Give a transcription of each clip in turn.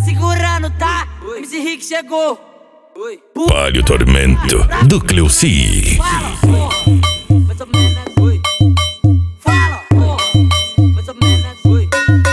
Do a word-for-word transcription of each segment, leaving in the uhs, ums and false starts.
segurando, tá? M C Rick chegou. Palio Tormento do Cleuci. Fala, porra. Mais ou menos, oi. Fala, porra. Mais ou menos, oi.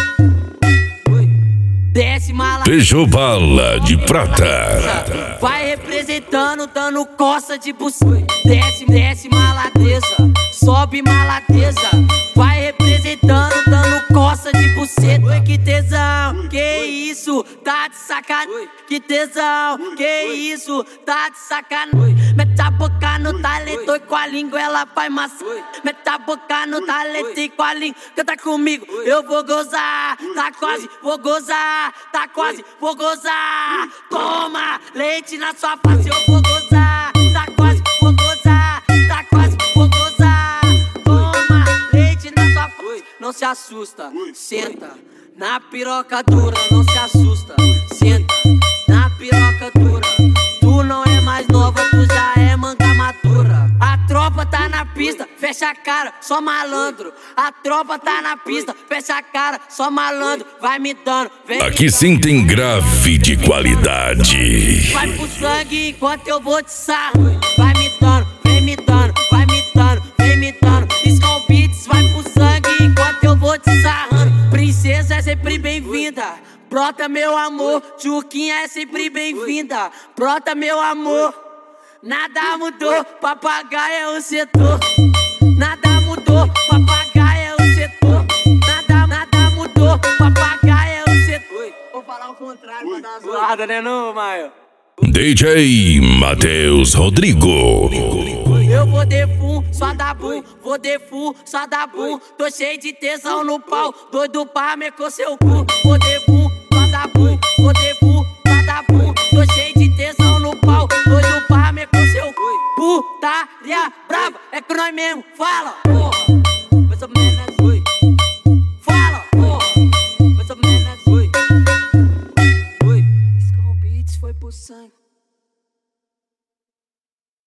Oi. Desce mala. Peugeot Bala de Prata. Vai representando, dando coça de buceta. Desce, desce maladeza. Sobe maladeza. Vai representando, dando coça de buceta. Oi, que tesão, que isso, tá de sacanagem. Que tesão, que isso, tá de sacanagem. Mete a boca no talento e com a língua ela vai maçã. Mete a boca no talento e com a língua canta comigo. Eu vou gozar, tá quase, vou gozar, tá quase, vou gozar. Toma leite na sua face, eu vou gozar, tá quase, vou gozar, tá quase, vou gozar. Toma leite na sua face. Não se assusta, senta na piroca dura, não se assusta, senta na piroca dura. Tu não é mais nova, tu já é manga madura. A tropa tá na pista, fecha a cara, só malandro. A tropa tá na pista, fecha a cara, só malandro. Vai me dando, vem. Aqui sim tem grave de qualidade. Vai pro sangue enquanto eu vou te sarro. Vai me dando, vem me dando, vai me dando, vem me dando. Skull Beats, vai pro sangue enquanto eu vou te sarrando. Princesa é sempre bem-vinda. Brota meu amor, Tchuquinha é sempre bem-vinda. Brota meu amor, nada mudou, papagaio é o setor. Nada mudou, papagaio é o setor. Nada, nada mudou, papagaio é o setor. Vou falar o contrário pra dar uma zoada, né não, Maio? D J Matheus Rodrigo. Eu vou de full, só dá bum, vou de full, só dá bum. Tô cheio de tesão no pau, doido pra meter seu cu. Vou de full, só dá bum, vou de full, só dá bum. Tô cheio de tesão no pau, doido pra meter seu cu. Putaria brava, é que nós mesmo fala.